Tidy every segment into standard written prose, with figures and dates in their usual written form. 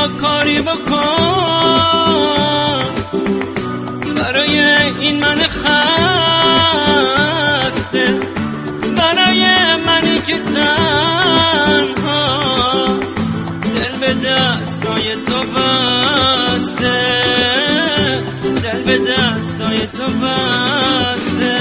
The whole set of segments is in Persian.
بیا کاری بکن برای این من خسته، برای منی که تنها دل به دستای تو بسته، دل به دستای تو بسته.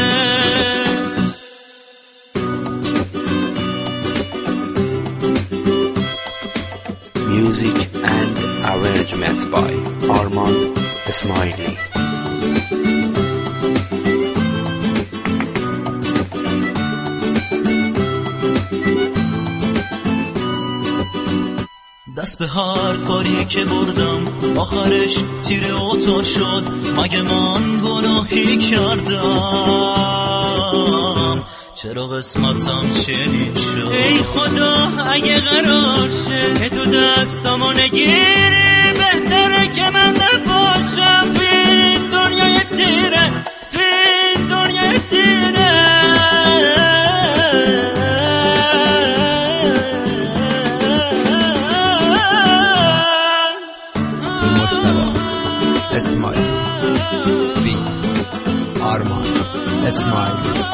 Music and arrangement by Arman Ismaili. دست به هر کاری که بردم آخرش تیر اوتا شد، مگه من گناهی کردم؟ چرا قسمتم چنین شد؟ ای خدا اگه قرار شه که تو دستامو نگیری، بهتره که من نباشم توی این دنیای تیره، توی این دنیای تیره. مجتبی اسماعیلی فیت آرمان اسماعیلی.